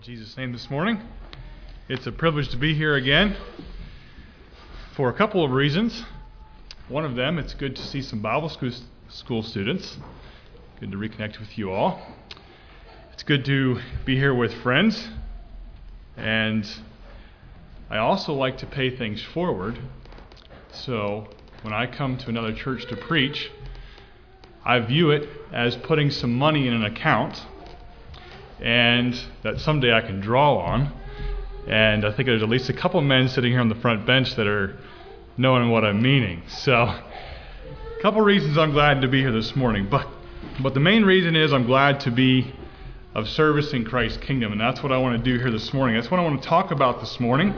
In Jesus' name this morning. It's a privilege to be here again for a couple of reasons. One of them, it's good to see some Bible school students. Good to reconnect with you all. It's good to be here with friends. And I also like to pay things forward. So when I come to another church to preach, I view it as putting some money in an account and that someday I can draw on. And I think there's at least a couple men sitting here on the front bench that are knowing what I'm meaning. So, a couple reasons I'm glad to be here this morning. But the main reason is I'm glad to be of service in Christ's kingdom. And that's what I want to do here this morning. That's what I want to talk about this morning.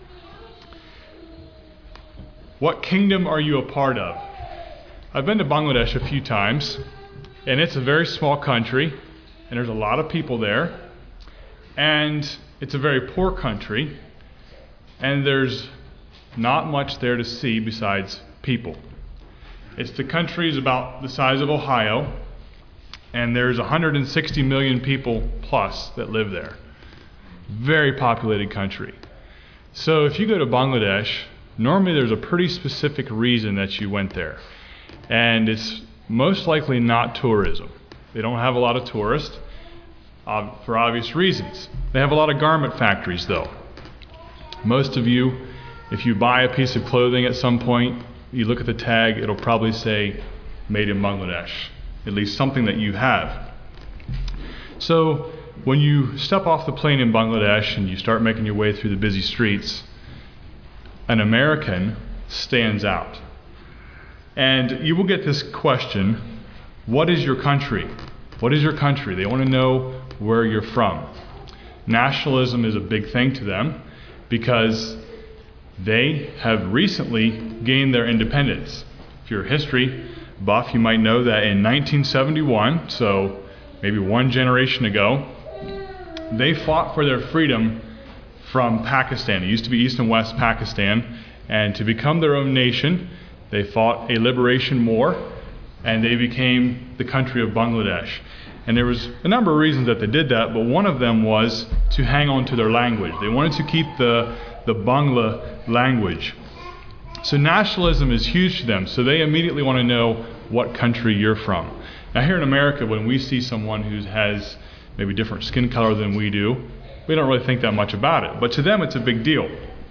What kingdom are you a part of? I've been to Bangladesh a few times. And it's a very small country. And there's a lot of people there. And it's a very poor country. And there's not much there to see besides people. The country is about the size of Ohio. And there's 160 million people plus that live there. Very populated country. So if you go to Bangladesh, normally there's a pretty specific reason that you went there. And it's most likely not tourism. They don't have a lot of tourists for obvious reasons. They have a lot of garment factories, though. Most of you, if you buy a piece of clothing at some point, you look at the tag, it'll probably say made in Bangladesh, at least something that you have. So when you step off the plane in Bangladesh and you start making your way through the busy streets, an American stands out. And you will get this question, what is your country? What is your country? They want to know where you're from. Nationalism is a big thing to them because they have recently gained their independence. If you're a history buff, you might know that in 1971, so maybe one generation ago, they fought for their freedom from Pakistan. It used to be East and West Pakistan, and to become their own nation, they fought a liberation war, and they became the country of Bangladesh. And there was a number of reasons that they did that, but one of them was to hang on to their language. They wanted to keep the Bangla language. So nationalism is huge to them, so they immediately want to know what country you're from. Now here in America, when we see someone who has maybe different skin color than we do, we don't really think that much about it. But to them, it's a big deal.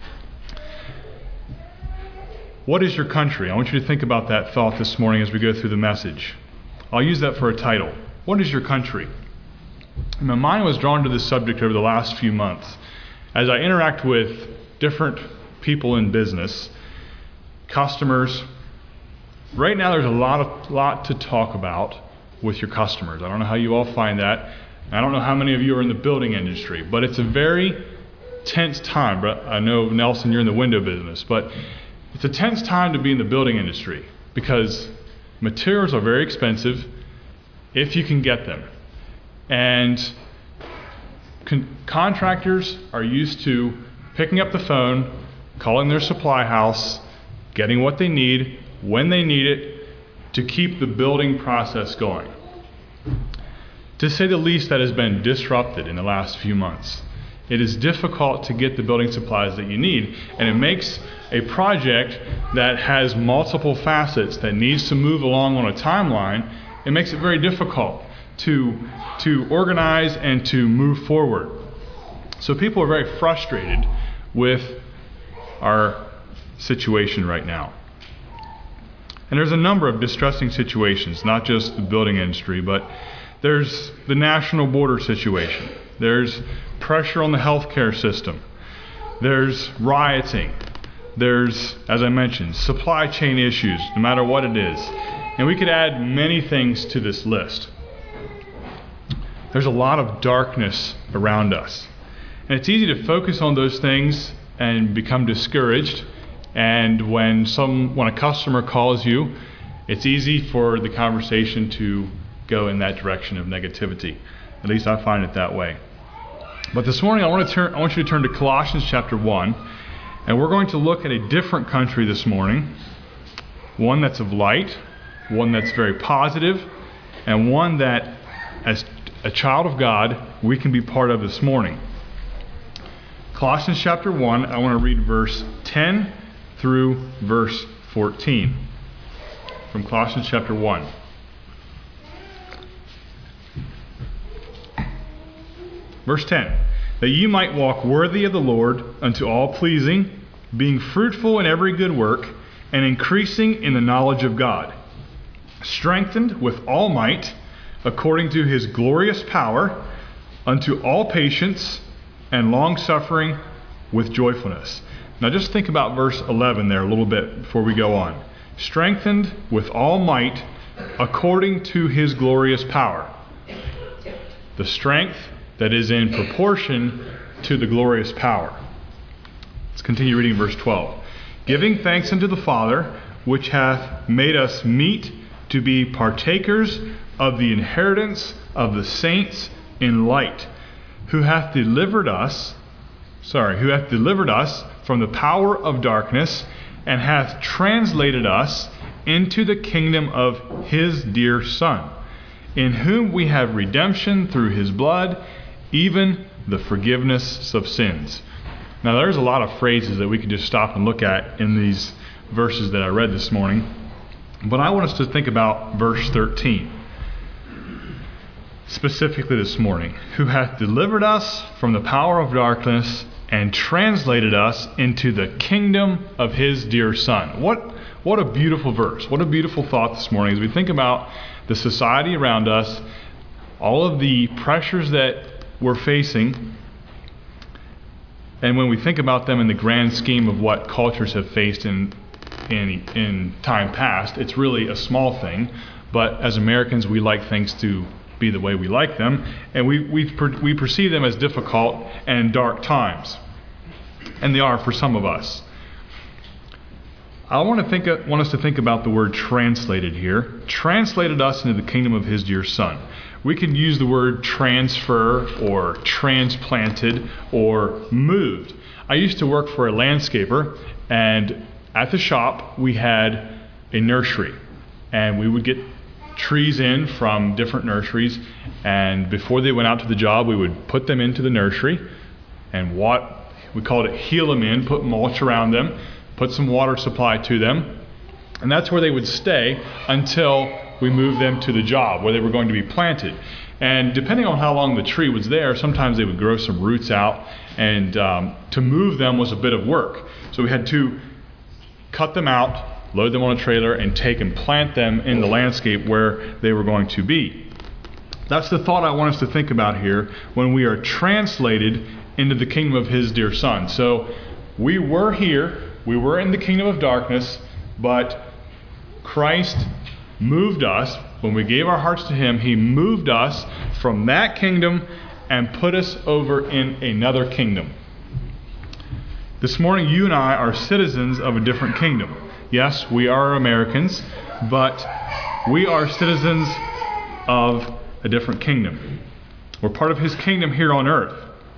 What is your country? I want you to think about that thought this morning as we go through the message. I'll use that for a title. What is your country? And my mind was drawn to this subject over the last few months. As I interact with different people in business, customers, right now there's a lot to talk about with your customers. I don't know how you all find that. I don't know how many of you are in the building industry, but it's a very tense time. But I know, Nelson, you're in the window business, but it's a tense time to be in the building industry because materials are very expensive if you can get them. And contractors are used to picking up the phone, calling their supply house, getting what they need, when they need it, to keep the building process going. To say the least, that has been disrupted in the last few months. It is difficult to get the building supplies that you need, and it makes a project that has multiple facets that needs to move along on a timeline. It makes it very difficult to organize and to move forward. So people are very frustrated with our situation right now. And there's a number of distressing situations, not just the building industry, but there's the national border situation. There's pressure on the healthcare system. There's rioting. There's, as I mentioned, supply chain issues, no matter what it is. And we could add many things to this list. There's a lot of darkness around us. And it's easy to focus on those things and become discouraged. And when a customer calls you, it's easy for the conversation to go in that direction of negativity. At least I find it that way. But this morning I want you to turn to Colossians chapter 1. And we're going to look at a different country this morning. One that's of light, one that's very positive, and one that, as a child of God, we can be part of this morning. Colossians chapter 1, I want to read verse 10 through verse 14. From Colossians chapter 1. Verse 10. That you might walk worthy of the Lord unto all pleasing, being fruitful in every good work, and increasing in the knowledge of God, strengthened with all might, according to his glorious power, unto all patience and long-suffering with joyfulness. Now just think about verse 11 there a little bit before we go on. Strengthened with all might, according to his glorious power. The strength that is in proportion to the glorious power. Let's continue reading verse 12. Giving thanks unto the Father, which hath made us meet to be partakers of the inheritance of the saints in light, who hath delivered us from the power of darkness, and hath translated us into the kingdom of his dear Son, in whom we have redemption through his blood, even the forgiveness of sins. Now there's a lot of phrases that we could just stop and look at in these verses that I read this morning. But I want us to think about verse 13. Specifically this morning. Who hath delivered us from the power of darkness and translated us into the kingdom of his dear Son. What a beautiful verse. What a beautiful thought this morning as we think about the society around us, all of the pressures that we're facing. And when we think about them in the grand scheme of what cultures have faced in time past, it's really a small thing. But as Americans, we like things to be the way we like them, and we perceive them as difficult and dark times, and they are for some of us. I want us to think about the word translated here. Translated us into the kingdom of his dear Son. We can use the word transfer or transplanted or moved. I used to work for a landscaper, and at the shop we had a nursery, and we would get trees in from different nurseries, and before they went out to the job we would put them into the nursery and we called it heel them in, put mulch around them, put some water supply to them, and that's where they would stay until we moved them to the job where they were going to be planted. And depending on how long the tree was there, sometimes they would grow some roots out, and to move them was a bit of work. So we had to cut them out, load them on a trailer, and take and plant them in the landscape where they were going to be. That's the thought I want us to think about here when we are translated into the kingdom of his dear Son. So we were here, we were in the kingdom of darkness, but Christ moved us. When we gave our hearts to him, he moved us from that kingdom and put us over in another kingdom. This morning, you and I are citizens of a different kingdom. Yes, we are Americans, but we are citizens of a different kingdom. We're part of his kingdom here on earth.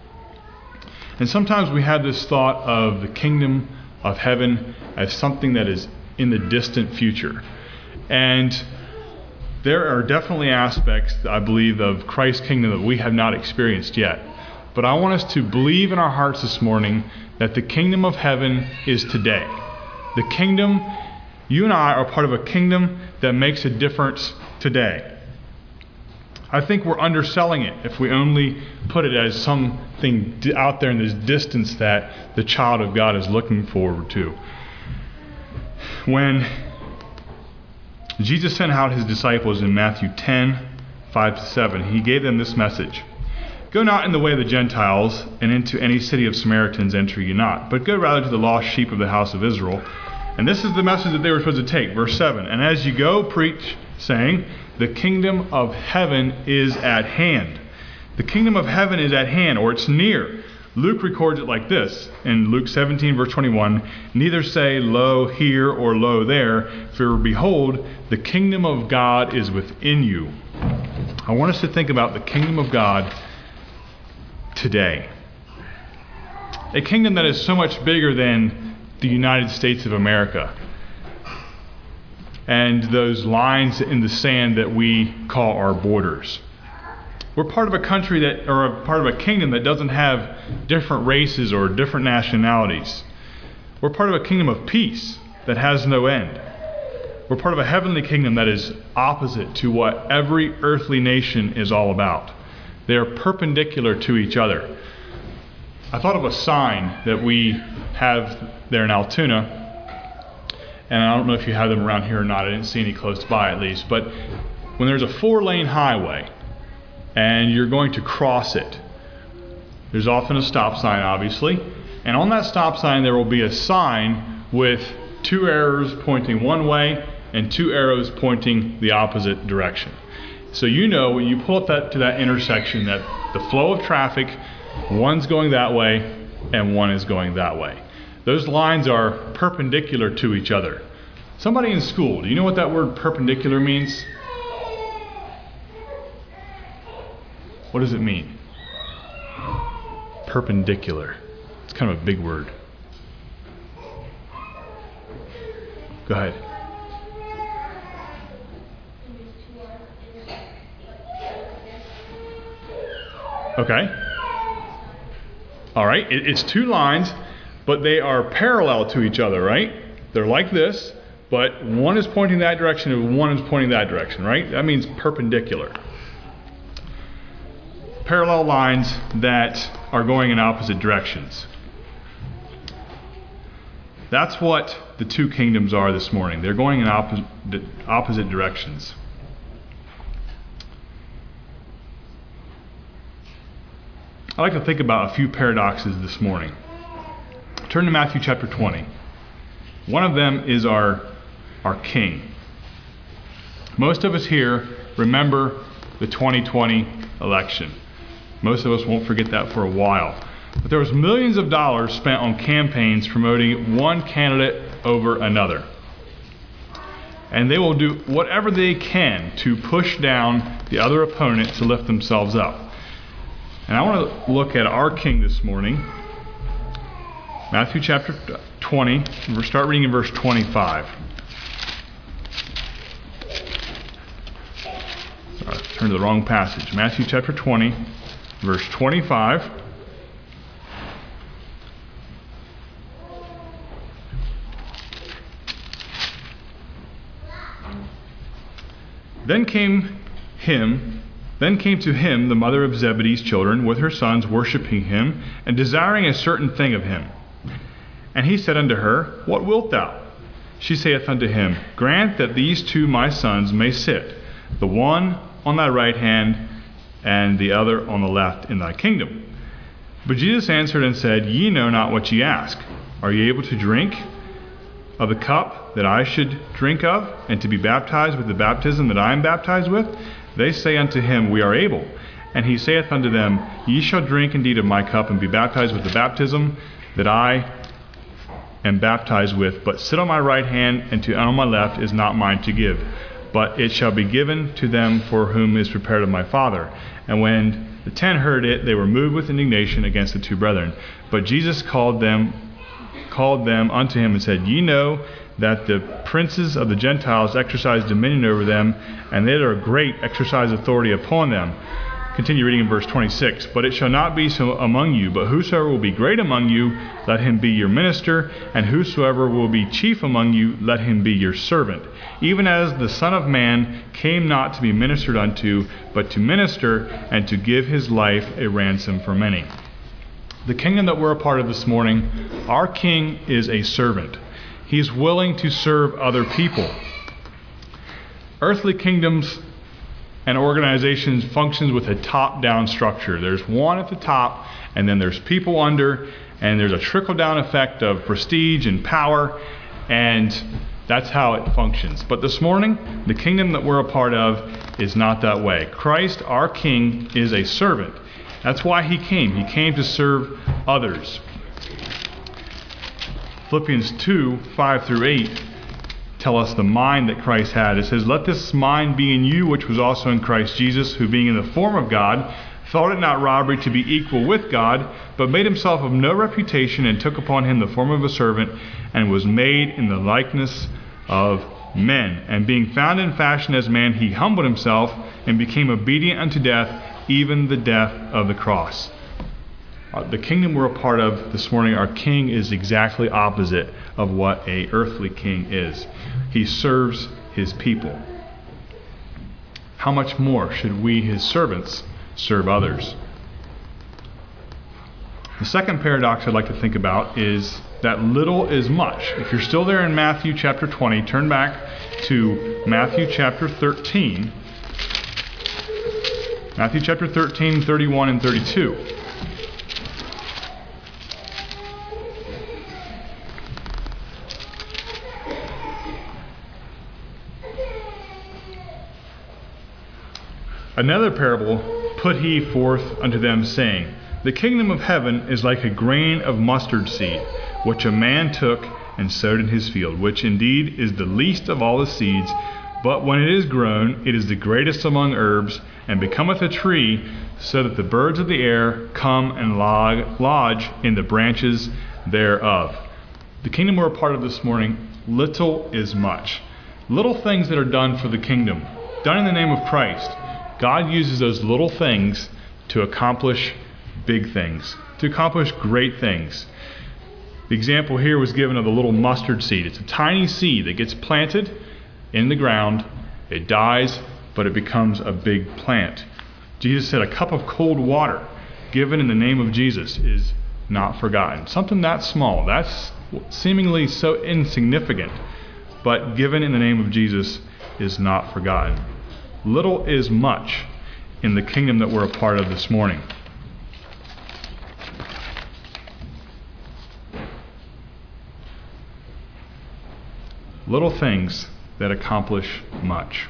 And sometimes we have this thought of the kingdom of heaven as something that is in the distant future. And there are definitely aspects, I believe, of Christ's kingdom that we have not experienced yet. But I want us to believe in our hearts this morning that the kingdom of heaven is today. The kingdom, you and I are part of a kingdom that makes a difference today. I think we're underselling it if we only put it as something out there in this distance that the child of God is looking forward to. When Jesus sent out his disciples in Matthew 10:5-7, he gave them this message. Go not in the way of the Gentiles, and into any city of Samaritans enter ye not, but go rather to the lost sheep of the house of Israel. And this is the message that they were supposed to take. Verse 7, and as you go, preach, saying, the kingdom of heaven is at hand. The kingdom of heaven is at hand, or it's near. Luke records it like this in Luke 17, verse 21, neither say, lo here or lo there, for behold, the kingdom of God is within you. I want us to think about the kingdom of God today. A kingdom that is so much bigger than the United States of America and those lines in the sand that we call our borders. We're part of a country that, or a part of a kingdom that doesn't have different races or different nationalities. We're part of a kingdom of peace that has no end. We're part of a heavenly kingdom that is opposite to what every earthly nation is all about. They are perpendicular to each other. I thought of a sign that we have there in Altoona, and I don't know if you have them around here or not. I didn't see any close by at least. But when there's a 4-lane highway and you're going to cross it, there's often a stop sign, obviously. And on that stop sign there will be a sign with 2 arrows pointing one way and 2 arrows pointing the opposite direction. So you know when you pull up to that intersection that the flow of traffic, one's going that way and one is going that way. Those lines are perpendicular to each other. Somebody in school, do you know what that word perpendicular means? What does it mean? Perpendicular. It's kind of a big word. Go ahead. Okay. All right. It's 2 lines, but they are parallel to each other, right? They're like this, but one is pointing that direction and one is pointing that direction, right? That means perpendicular. Parallel lines that are going in opposite directions. That's what the 2 kingdoms are this morning. They're going in opposite directions. I like to think about a few paradoxes this morning. Turn to Matthew chapter 20. One of them is our king. Most of us here remember the 2020 election. Most of us won't forget that for a while. But there was millions of dollars spent on campaigns promoting one candidate over another. And they will do whatever they can to push down the other opponent to lift themselves up. And I want to look at our king this morning. Matthew chapter 20. We'll start reading in verse 25. Turn to the wrong passage. Matthew chapter 20, verse 25. Then came to him the mother of Zebedee's children with her sons, worshiping him, and desiring a certain thing of him. And he said unto her, What wilt thou? She saith unto him, Grant that these 2 my sons may sit, the one on thy right hand, and the other on the left in thy kingdom. But Jesus answered and said, Ye know not what ye ask. Are ye able to drink of the cup that I should drink of, and to be baptized with the baptism that I am baptized with? They say unto him, We are able. And he saith unto them, Ye shall drink indeed of my cup, and be baptized with the baptism that I am baptized with. But sit on my right hand, and on my left is not mine to give, but it shall be given to them for whom is prepared of my Father. And when the 10 heard it, they were moved with indignation against the 2 brethren. But Jesus called them unto him and said, Ye know that the princes of the Gentiles exercise dominion over them, and they that are great exercise authority upon them. Continue reading in verse 26. But it shall not be so among you, but whosoever will be great among you, let him be your minister, and whosoever will be chief among you, let him be your servant. Even as the Son of Man came not to be ministered unto, but to minister, and to give his life a ransom for many. The kingdom that we're a part of this morning, our king is a servant. He's willing to serve other people. Earthly kingdoms and organizations functions with a top-down structure. There's one at the top, and then there's people under, and there's a trickle-down effect of prestige and power, and that's how it functions. But this morning, the kingdom that we're a part of is not that way. Christ, our King, is a servant. That's why he came. He came to serve others. Philippians 2, 5 through 8 tell us the mind that Christ had. It says, Let this mind be in you, which was also in Christ Jesus, who being in the form of God, thought it not robbery to be equal with God, but made himself of no reputation, and took upon him the form of a servant, and was made in the likeness of men. And being found in fashion as man, he humbled himself, and became obedient unto death, even the death of the cross. The kingdom we're a part of this morning, our king is exactly opposite of what an earthly king is. He serves his people. How much more should we, his servants, serve others? The second paradox I'd like to think about is that little is much. If you're still there in Matthew chapter 20, turn back to Matthew chapter 13. Matthew chapter 13, 31 and 32. Another parable put he forth unto them, saying, The kingdom of heaven is like a grain of mustard seed, which a man took and sowed in his field, which indeed is the least of all the seeds, but when it is grown, it is the greatest among herbs, and becometh a tree, so that the birds of the air come and lodge in the branches thereof. The kingdom we're a part of this morning, little is much. Little things that are done for the kingdom, done in the name of Christ. God uses those little things to accomplish big things, to accomplish great things. The example here was given of the little mustard seed. It's a tiny seed that gets planted in the ground. It dies, but it becomes a big plant. Jesus said a cup of cold water given in the name of Jesus is not forgotten. Something that small, that's seemingly so insignificant, but given in the name of Jesus is not forgotten. Little is much in the kingdom that we're a part of this morning. Little things that accomplish much.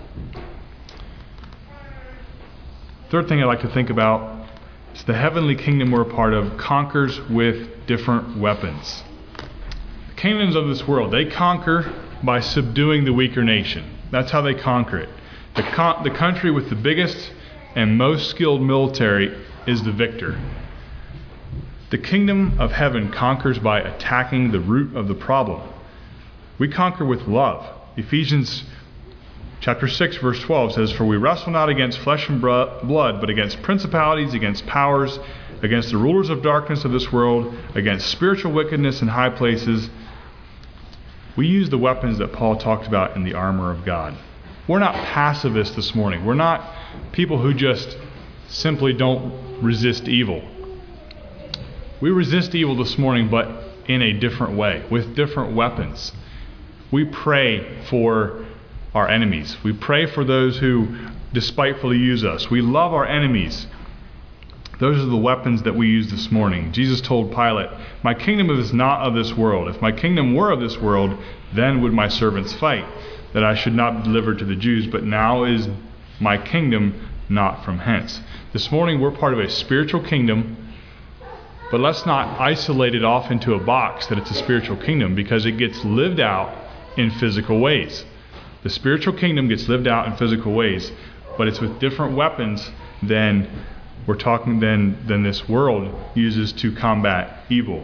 Third thing I'd like to think about is the heavenly kingdom we're a part of conquers with different weapons. The kingdoms of this world, they conquer by subduing the weaker nation. That's how they conquer it. The country with the biggest and most skilled military is the victor. The kingdom of heaven conquers by attacking the root of the problem. We conquer with love. Ephesians chapter 6 verse 12 says, For we wrestle not against flesh and blood, but against principalities, against powers, against the rulers of darkness of this world, against spiritual wickedness in high places. We use the weapons that Paul talked about in the armor of God. We're not pacifists this morning. We're not people who just simply don't resist evil. We resist evil this morning, but in a different way, with different weapons. We pray for our enemies. We pray for those who despitefully use us. We love our enemies. Those are the weapons that we use this morning. Jesus told Pilate, My kingdom is not of this world. If my kingdom were of this world, then would my servants fight, that I should not be delivered to the Jews, but now is my kingdom not from hence. This morning we're part of a spiritual kingdom, but let's not isolate it off into a box that it's a spiritual kingdom, because it gets lived out in physical ways. The spiritual kingdom gets lived out in physical ways, but it's with different weapons than this world uses to combat evil.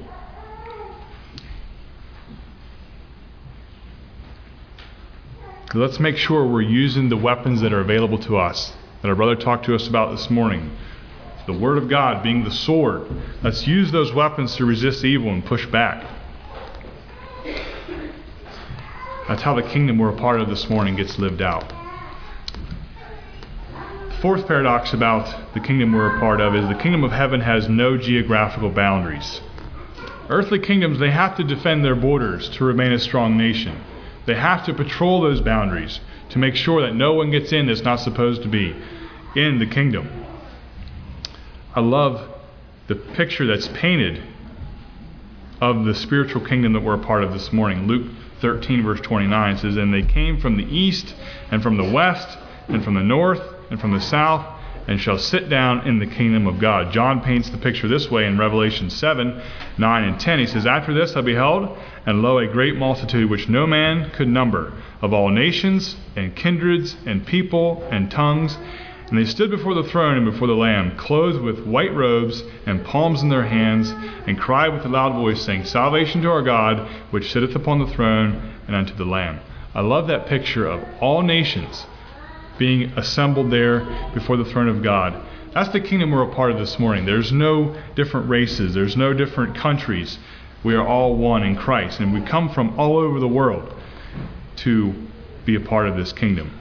Let's make sure we're using the weapons that are available to us, that our brother talked to us about this morning. The Word of God being the sword. Let's use those weapons to resist evil and push back. That's how the kingdom we're a part of this morning gets lived out. The fourth paradox about the kingdom we're a part of is the kingdom of heaven has no geographical boundaries. Earthly kingdoms, they have to defend their borders to remain a strong nation. They have to patrol those boundaries to make sure that no one gets in that's not supposed to be in the kingdom. I love the picture that's painted of the spiritual kingdom that we're a part of this morning. Luke 13 verse 29 says, And they came from the east and from the west and from the north and from the south, and shall sit down in the kingdom of God. John paints the picture this way in Revelation 7, 9 and 10. He says, After this I beheld, and lo, a great multitude which no man could number, of all nations and kindreds and people and tongues. And they stood before the throne and before the Lamb, clothed with white robes and palms in their hands, and cried with a loud voice, saying, Salvation to our God, which sitteth upon the throne, and unto the Lamb. I love that picture of all nations being assembled there before the throne of God. That's the kingdom we're a part of this morning. There's no different races. There's no different countries. We are all one in Christ. And we come from all over the world to be a part of this kingdom.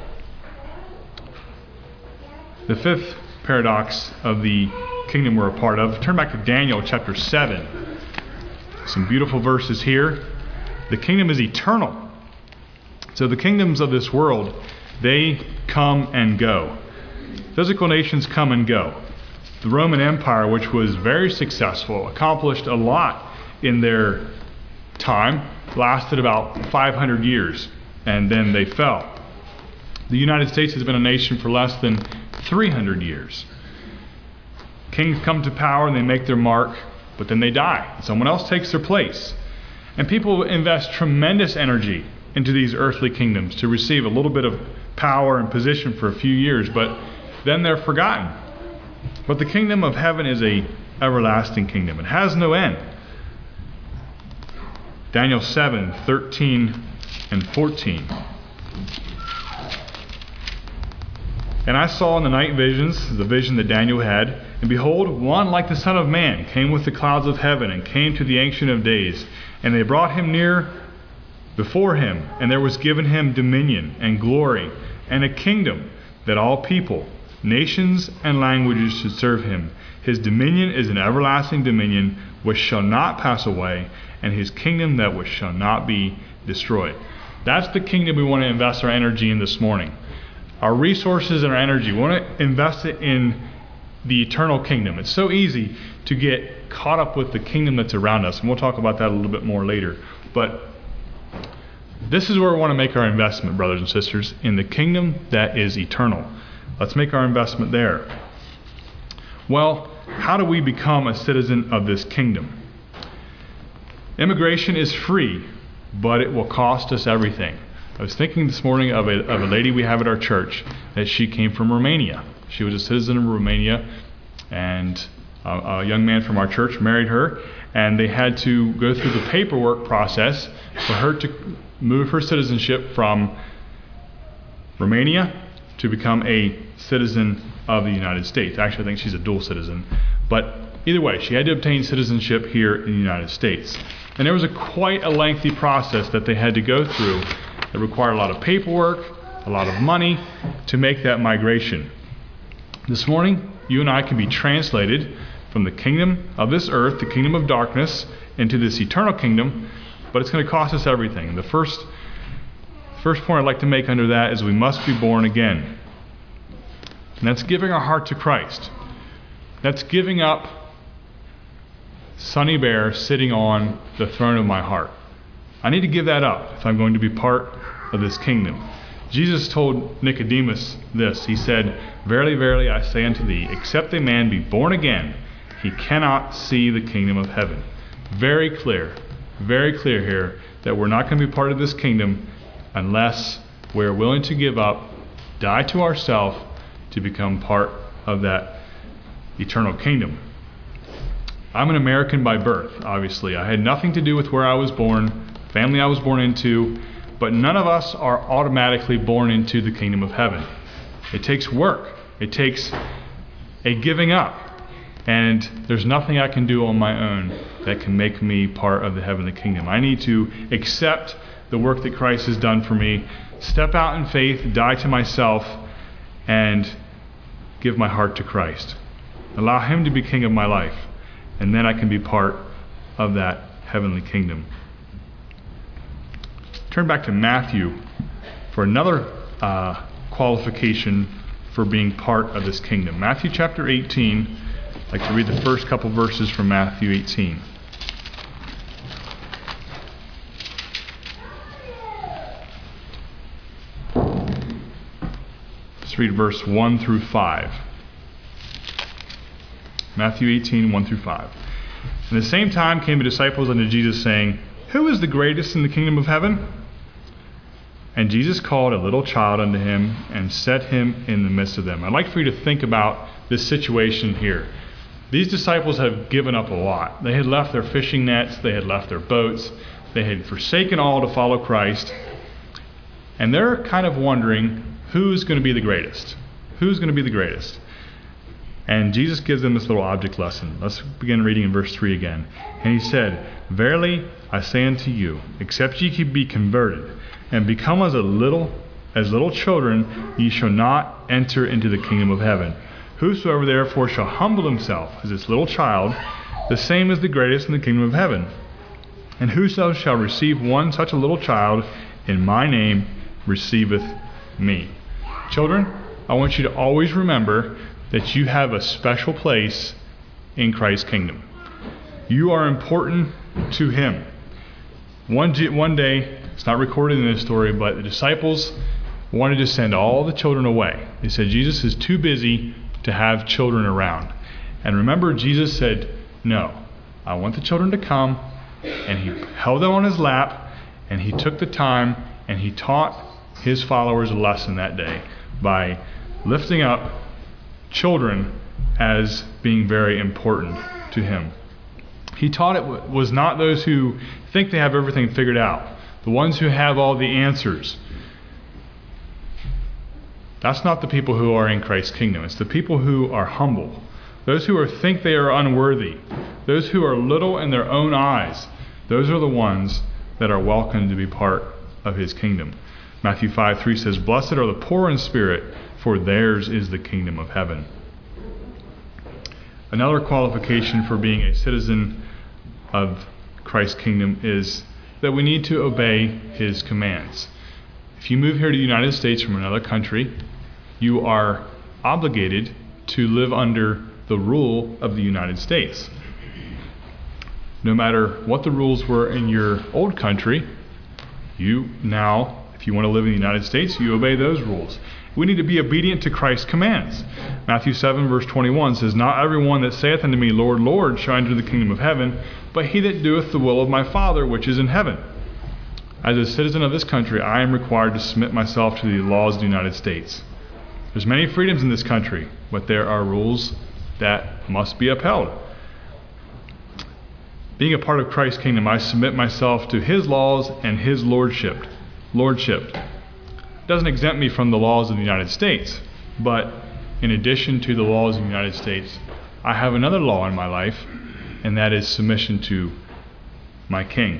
The fifth paradox of the kingdom we're a part of, turn back to Daniel chapter 7. Some beautiful verses here. The kingdom is eternal. So the kingdoms of this world, they come and go. Physical nations come and go. The Roman Empire, which was very successful, accomplished a lot in their time, lasted about 500 years, and then they fell. The United States has been a nation for less than 300 years. Kings come to power and they make their mark, but then they die. Someone else takes their place. And people invest tremendous energy into these earthly kingdoms to receive a little bit of power and position for a few years, but then they're forgotten. But the kingdom of heaven is an everlasting kingdom. It has no end. Daniel 7:13 and 14. And I saw in the night visions, the vision that Daniel had, and behold, one like the Son of Man came with the clouds of heaven and came to the Ancient of Days. And they brought him near before him, and there was given him dominion and glory and a kingdom, that all people, nations, and languages should serve him. His dominion is an everlasting dominion which shall not pass away, and his kingdom that which shall not be destroyed. That's the kingdom we want to invest our energy in this morning. Our resources and our energy, we want to invest it in the eternal kingdom. It's so easy to get caught up with the kingdom that's around us, and we'll talk about that a little bit more later. But this is where we want to make our investment, brothers and sisters, in the kingdom that is eternal. Let's make our investment there. Well, how do we become a citizen of this kingdom? Immigration is free, but it will cost us everything. I was thinking this morning of a lady we have at our church, that she came from Romania. She was a citizen of Romania, and a young man from our church married her, and they had to go through the paperwork process for her to move her citizenship from Romania to become a citizen of the United States. Actually, I think she's a dual citizen. But either way, she had to obtain citizenship here in the United States. And there was quite a lengthy process that they had to go through. It required a lot of paperwork, a lot of money to make that migration. This morning, you and I can be translated from the kingdom of this earth, the kingdom of darkness, into this eternal kingdom, but it's going to cost us everything. The first point I'd like to make under that is we must be born again. And that's giving our heart to Christ. That's giving up Sonny Bear sitting on the throne of my heart. I need to give that up if I'm going to be part of this kingdom. Jesus told Nicodemus this. He said, "Verily, verily, I say unto thee, except a man be born again, he cannot see the kingdom of heaven." Very clear here that we're not going to be part of this kingdom unless we're willing to give up, die to ourselves to become part of that eternal kingdom. I'm an American by birth, obviously. I had nothing to do with where I was born, family I was born into, but none of us are automatically born into the kingdom of heaven. It takes work. It takes a giving up. And there's nothing I can do on my own that can make me part of the heavenly kingdom. I need to accept the work that Christ has done for me, step out in faith, die to myself, and give my heart to Christ. Allow Him to be king of my life. And then I can be part of that heavenly kingdom. Turn back to Matthew for another qualification for being part of this kingdom. Matthew chapter 18. I'd like to read the first couple verses from Matthew 18. Let's read verse 1 through 5. Matthew 18, 1 through 5. In the same time came the disciples unto Jesus, saying, Who is the greatest in the kingdom of heaven? And Jesus called a little child unto him, and set him in the midst of them. I'd like for you to think about this situation here. These disciples have given up a lot. They had left their fishing nets, they had left their boats, they had forsaken all to follow Christ. And they're kind of wondering, who's going to be the greatest? Who's going to be the greatest? And Jesus gives them this little object lesson. Let's begin reading in verse 3 again. And he said, "Verily I say unto you, except ye be converted, and become as little children, ye shall not enter into the kingdom of heaven. Whosoever therefore shall humble himself as this little child, the same is the greatest in the kingdom of heaven. And whoso shall receive one such a little child in my name receiveth me." Children, I want you to always remember that you have a special place in Christ's kingdom. You are important to Him. One day, it's not recorded in this story, but the disciples wanted to send all the children away. They said, Jesus is too busy to have children around. And remember, Jesus said, "No, I want the children to come." And He held them on His lap, and He took the time, and He taught His followers a lesson that day by lifting up children as being very important to Him. He taught it was not those who think they have everything figured out, the ones who have all the answers. That's not the people who are in Christ's kingdom. It's the people who are humble, those who think they are unworthy, those who are little in their own eyes. Those are the ones that are welcome to be part of His kingdom. Matthew 5:3 says, "Blessed are the poor in spirit, for theirs is the kingdom of heaven." Another qualification for being a citizen of Christ's kingdom is that we need to obey His commands. If you move here to the United States from another country, you are obligated to live under the rule of the United States. No matter what the rules were in your old country, you now, if you want to live in the United States, you obey those rules. We need to be obedient to Christ's commands. Matthew 7 verse 21 says, "Not everyone that saith unto me, Lord, Lord, shall enter the kingdom of heaven, but he that doeth the will of my Father which is in heaven." As a citizen of this country, I am required to submit myself to the laws of the United States. There's many freedoms in this country, but there are rules that must be upheld. Being a part of Christ's kingdom, I submit myself to His laws and His lordship. It doesn't exempt me from the laws of the United States, but in addition to the laws of the United States, I have another law in my life, and that is submission to my King.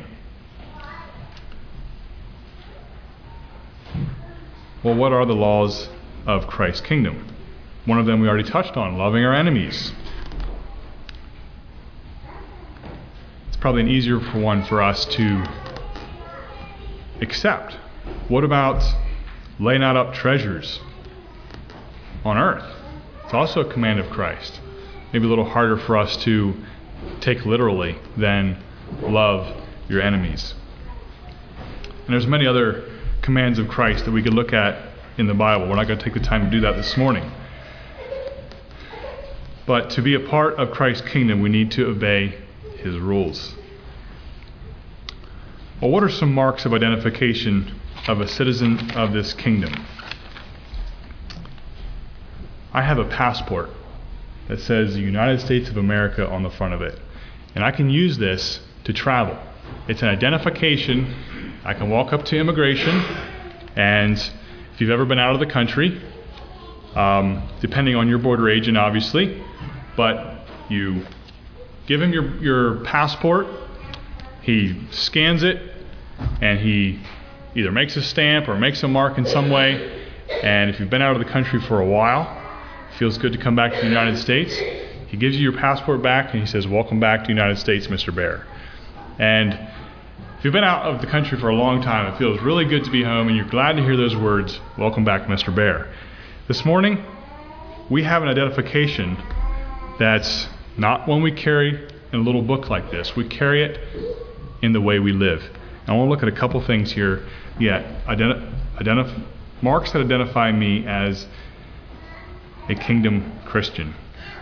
Well, what are the laws of Christ's kingdom? One of them we already touched on, loving our enemies. It's probably an easier one for us to accept. What about laying not up treasures on earth? It's also a command of Christ. Maybe a little harder for us to take literally than love your enemies. And there's many other commands of Christ that we could look at in the Bible. We're not going to take the time to do that this morning. But to be a part of Christ's kingdom, we need to obey His rules. Well, what are some marks of identification of a citizen of this kingdom? I have a passport that says the United States of America on the front of it. And I can use this to travel. It's an identification. I can walk up to immigration, and if you've ever been out of the country, depending on your border agent, obviously, but you give him your passport, he scans it, and he either makes a stamp or makes a mark in some way, and if you've been out of the country for a while, it feels good to come back to the United States, he gives you your passport back, and he says, "Welcome back to the United States, Mr. Bear." And if you've been out of the country for a long time, it feels really good to be home, and you're glad to hear those words, "Welcome back, Mr. Bear." This morning, we have an identification that's not one we carry in a little book like this. We carry it in the way we live. And I want to look at a couple things here yet. Marks that identify me as a kingdom Christian.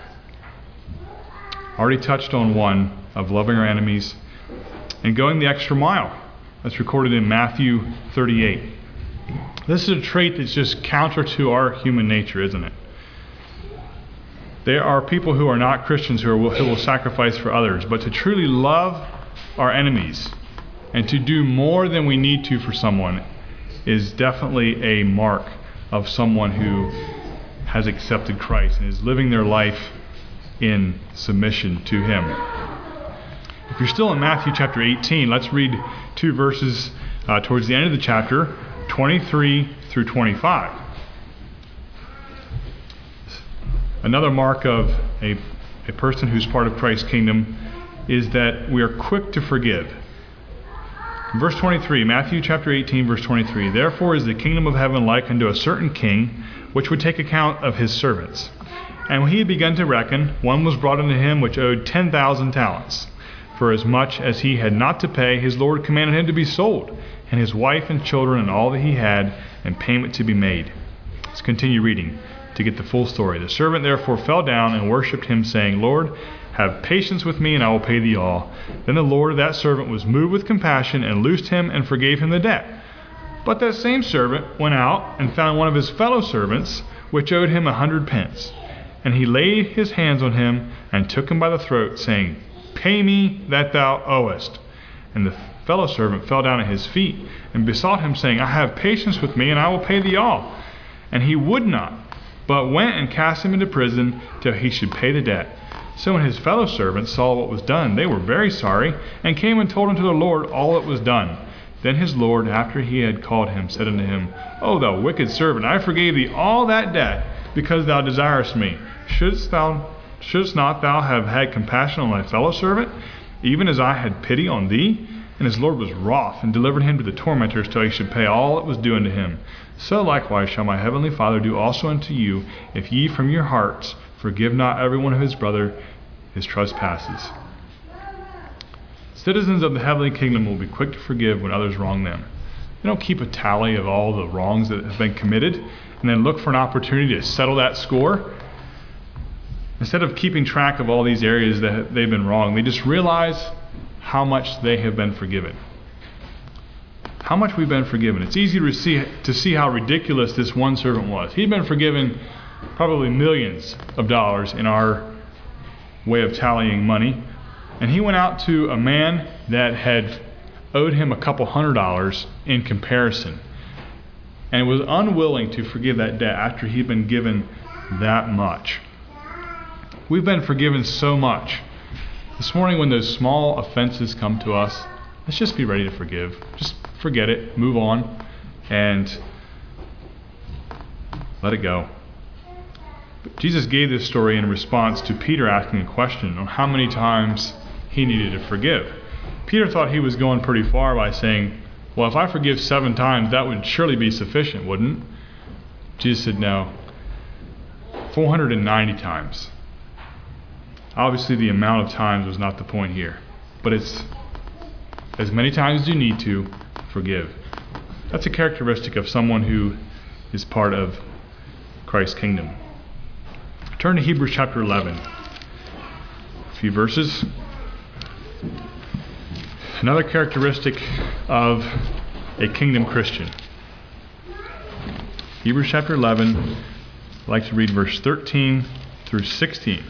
Already touched on one of loving our enemies and going the extra mile. That's recorded in Matthew 38. This is a trait that's just counter to our human nature, isn't it? There are people who are not Christians who will sacrifice for others, but to truly love our enemies and to do more than we need to for someone is definitely a mark of someone who has accepted Christ and is living their life in submission to Him. If you're still in Matthew chapter 18, let's read 2 verses towards the end of the chapter, 23 through 25. Another mark of a person who's part of Christ's kingdom is that we are quick to forgive. Verse 23, Matthew chapter 18, verse 23. Therefore is the kingdom of heaven like unto a certain king, which would take account of his servants. And when he had begun to reckon, one was brought unto him which owed 10,000 talents. For as much as he had not to pay, his Lord commanded him to be sold, and his wife and children and all that he had, and payment to be made. Let's continue reading to get the full story. The servant therefore fell down and worshipped him, saying, Lord, have patience with me, and I will pay thee all. Then the Lord of that servant was moved with compassion, and loosed him, and forgave him the debt. But that same servant went out, and found one of his fellow servants, which owed him 100 pence. And he laid his hands on him, and took him by the throat, saying, Pay me that thou owest. And the fellow servant fell down at his feet, and besought him, saying, I have patience with me, and I will pay thee all. And he would not, but went and cast him into prison, till he should pay the debt. So when his fellow servants saw what was done, they were very sorry, and came and told unto their Lord all that was done. Then his Lord, after he had called him, said unto him, O thou wicked servant, I forgave thee all that debt, because thou desirest me. Shouldst not thou have had compassion on thy fellow servant, even as I had pity on thee? And his Lord was wroth, and delivered him to the tormentors, till he should pay all that was due unto him. So likewise shall my heavenly Father do also unto you, if ye from your hearts forgive not every one of his brother his trespasses. Citizens of the heavenly kingdom will be quick to forgive when others wrong them. They don't keep a tally of all the wrongs that have been committed and then look for an opportunity to settle that score. Instead of keeping track of all these areas that they've been wrong, they just realize how much they have been forgiven. How much we've been forgiven. It's easy to see how ridiculous this one servant was. He'd been forgiven probably millions of dollars in our way of tallying money. And he went out to a man that had owed him a couple $100 in comparison, and was unwilling to forgive that debt after he'd been given that much. We've been forgiven so much. This morning, when those small offenses come to us, let's just be ready to forgive. Just forget it, move on, and let it go. But Jesus gave this story in response to Peter asking a question on how many times he needed to forgive. Peter thought he was going pretty far by saying, well, if I forgive 7 times, that would surely be sufficient, wouldn't it? Jesus said, no, 490 times. Obviously, the amount of times was not the point here, but it's as many times as you need to forgive. That's a characteristic of someone who is part of Christ's kingdom. Turn to Hebrews chapter 11. A few verses. Another characteristic of a kingdom Christian. Hebrews chapter 11. I'd like to read verse 13 through 16.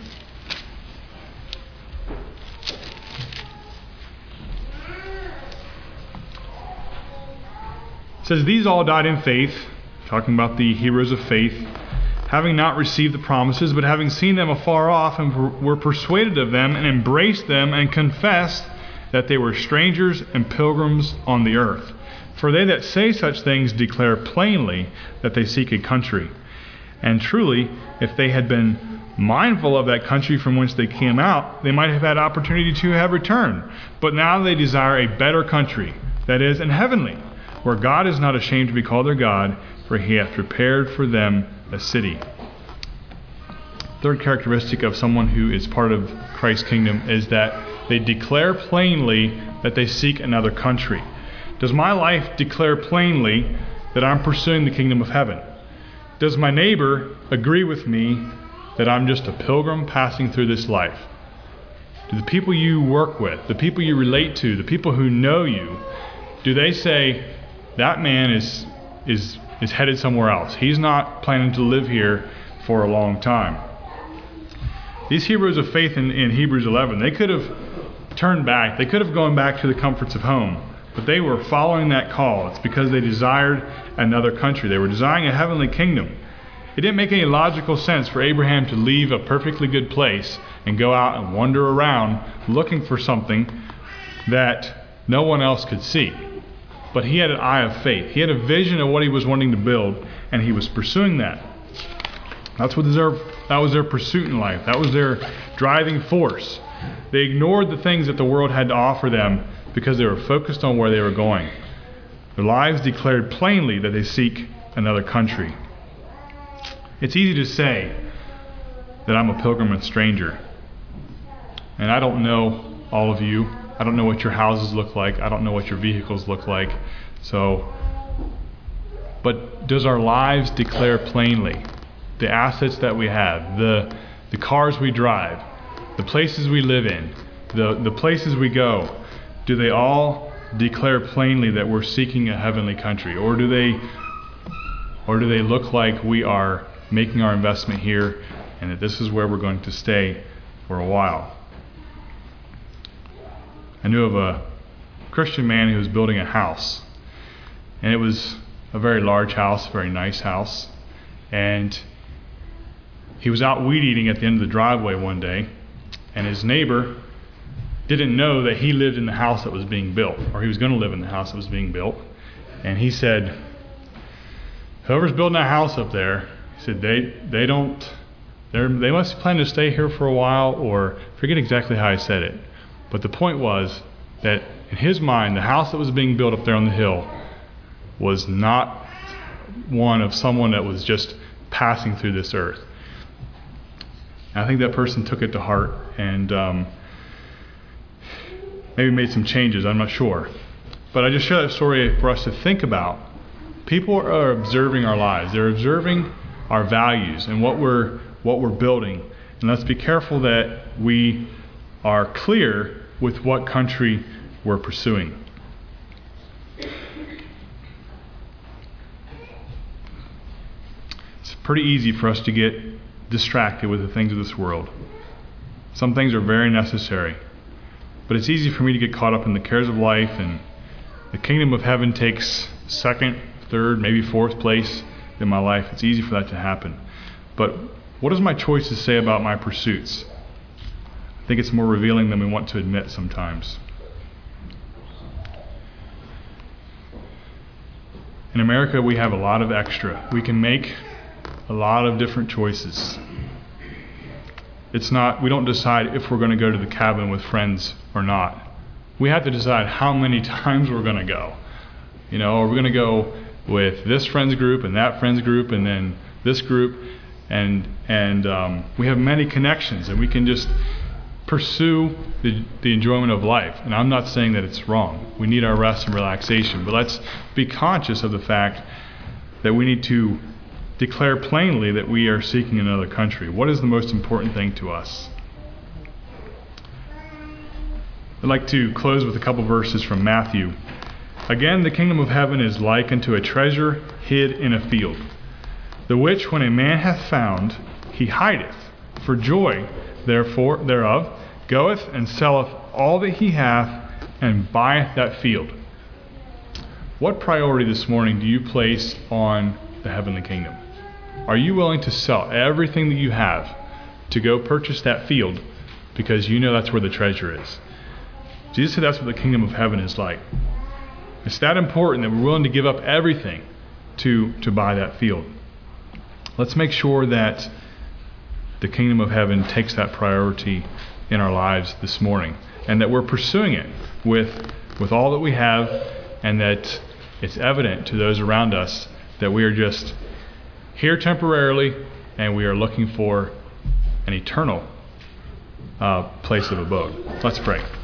It says, These all died in faith, talking about the heroes of faith, having not received the promises, but having seen them afar off, and were persuaded of them, and embraced them, and confessed that they were strangers and pilgrims on the earth. For they that say such things declare plainly that they seek a country. And truly, if they had been mindful of that country from whence they came out, they might have had opportunity to have returned. But now they desire a better country, that is, an heavenly, where God is not ashamed to be called their God, for he hath prepared for them a city. Third characteristic of someone who is part of Christ's kingdom is that they declare plainly that they seek another country. Does my life declare plainly that I'm pursuing the kingdom of heaven? Does my neighbor agree with me that I'm just a pilgrim passing through this life? Do the people you work with, the people you relate to, the people who know you, do they say, that man is headed somewhere else? He's not planning to live here for a long time. These heroes of faith in Hebrews 11, they could have turned back. They could have gone back to the comforts of home. But they were following that call. It's because they desired another country. They were desiring a heavenly kingdom. It didn't make any logical sense for Abraham to leave a perfectly good place and go out and wander around looking for something that no one else could see. But he had an eye of faith. He had a vision of what he was wanting to build, and he was pursuing that. That was their pursuit in life. That was their driving force. They ignored the things that the world had to offer them because they were focused on where they were going. Their lives declared plainly that they seek another country. It's easy to say that I'm a pilgrim and stranger. And I don't know all of you. I don't know what your houses look like. I don't know what your vehicles look like. But does our lives declare plainly the assets that we have, the cars we drive, the places we live in, the places we go? Do they all declare plainly that we're seeking a heavenly country? Or do they look like we are making our investment here and that this is where we're going to stay for a while? I knew of a Christian man who was building a house. And it was a very large house, a very nice house. And he was out weed eating at the end of the driveway one day, and his neighbor didn't know that he lived in the house that was being built, or he was going to live in the house that was being built. And he said, whoever's building that house up there, he said, they must plan to stay here for a while, or I forget exactly how I said it. But the point was that in his mind, the house that was being built up there on the hill was not one of someone that was just passing through this earth. And I think that person took it to heart and maybe made some changes, I'm not sure. But I just share that story for us to think about. People are observing our lives. They're observing our values and what we're building. And let's be careful that we are clear with what country we're pursuing. It's pretty easy for us to get distracted with the things of this world. Some things are very necessary. But it's easy for me to get caught up in the cares of life, and the kingdom of heaven takes second, third, maybe fourth place in my life. It's easy for that to happen. But what does my choices say about my pursuits? I think it's more revealing than we want to admit sometimes. In America, we have a lot of extra. We can make a lot of different choices. We don't decide if we're going to go to the cabin with friends or not. We have to decide how many times we're going to go. Are we going to go with this friends group and that friends group and then this group? And we have many connections, and we can just pursue the enjoyment of life. And I'm not saying that it's wrong. We need our rest and relaxation. But let's be conscious of the fact that we need to declare plainly that we are seeking another country. What is the most important thing to us? I'd like to close with a couple verses from Matthew. Again, the kingdom of heaven is like unto a treasure hid in a field, the which when a man hath found, he hideth, for joy thereof, goeth and selleth all that he hath, and buyeth that field. What priority this morning do you place on the heavenly kingdom? Are you willing to sell everything that you have to go purchase that field because you know that's where the treasure is? Jesus said that's what the kingdom of heaven is like. It's that important that we're willing to give up everything to buy that field. Let's make sure that the kingdom of heaven takes that priority in our lives this morning, and that we're pursuing it with all that we have, and that it's evident to those around us that we are just here temporarily, and we are looking for an eternal place of abode. Let's pray.